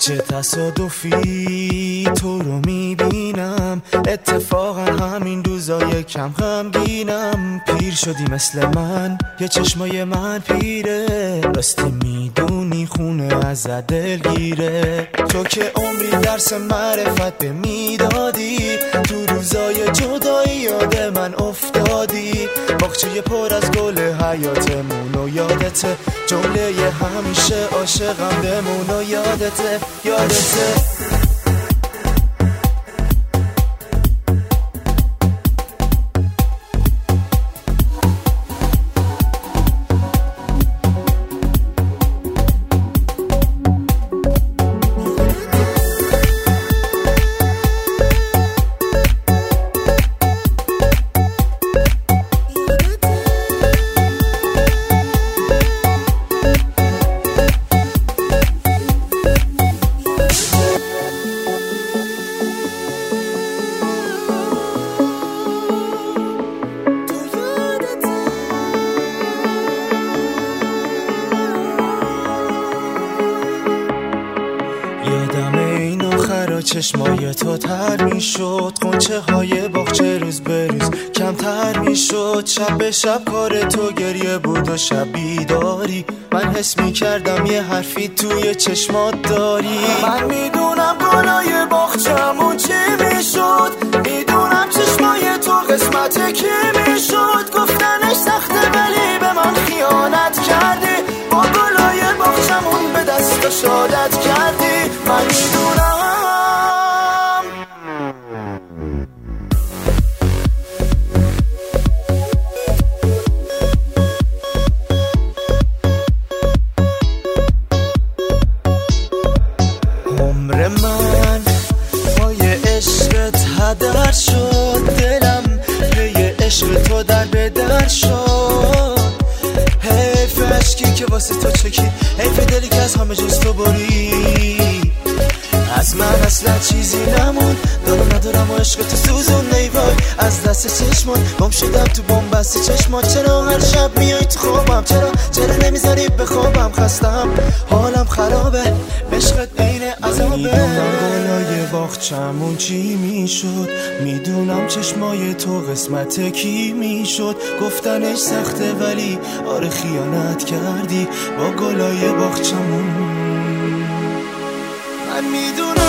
چه تصادفی تو رو میبینم، اتفاقا همین روزا یکم غمگینم. پیر شدی مثل من، یه چشمای من پیره، راستی میدونی خونه از دلگیره. تو که عمری درس معرفت به میدادی، تو روزای جدایی یاد من افتادی. باغچه پر از گل حیاتمون و یادته، جمله همیشه عاشقم بمون و یادته. یادم این آخرا چشمای تو تر میشد، خونچه های باغچه روز به روز کمتر میشد. شب به شب کار تو گریه بود و شب بیداری، من حس میکردم یه حرفی توی چشمات داری. من میدونم گلای باغچه‌مون چی میشد، میدونم چشمای تو قسمت کی میشد. گفتنش سخته ولی به من خیانت کردی، با گلای باغچه‌مون به دست شادت کردی. من میدونم عمر من پای عشقت هدر شد، دلم پی عشق تو در به در شد. حیف عشقی که واسه تو چکی، حیف دلی که از همه جز تو بری. از من اصلا چیزی نمون، دارم ندارم و عشق تو سوزون نیوای از دست چشمان. گم شدم تو بن‌بست چشمان، چرا هر شب میای تو خوابم؟ چرا نمیذاری بخوابم؟ خستم حالم خرابه، عشقت عین عذابه. میدونم گلای باغچه‌مون چی میشد، میدونم چشمای تو قسمت کی میشد. گفتنش سخته ولی آره خیانت کردی با گلای باغچه‌مون. من میدونم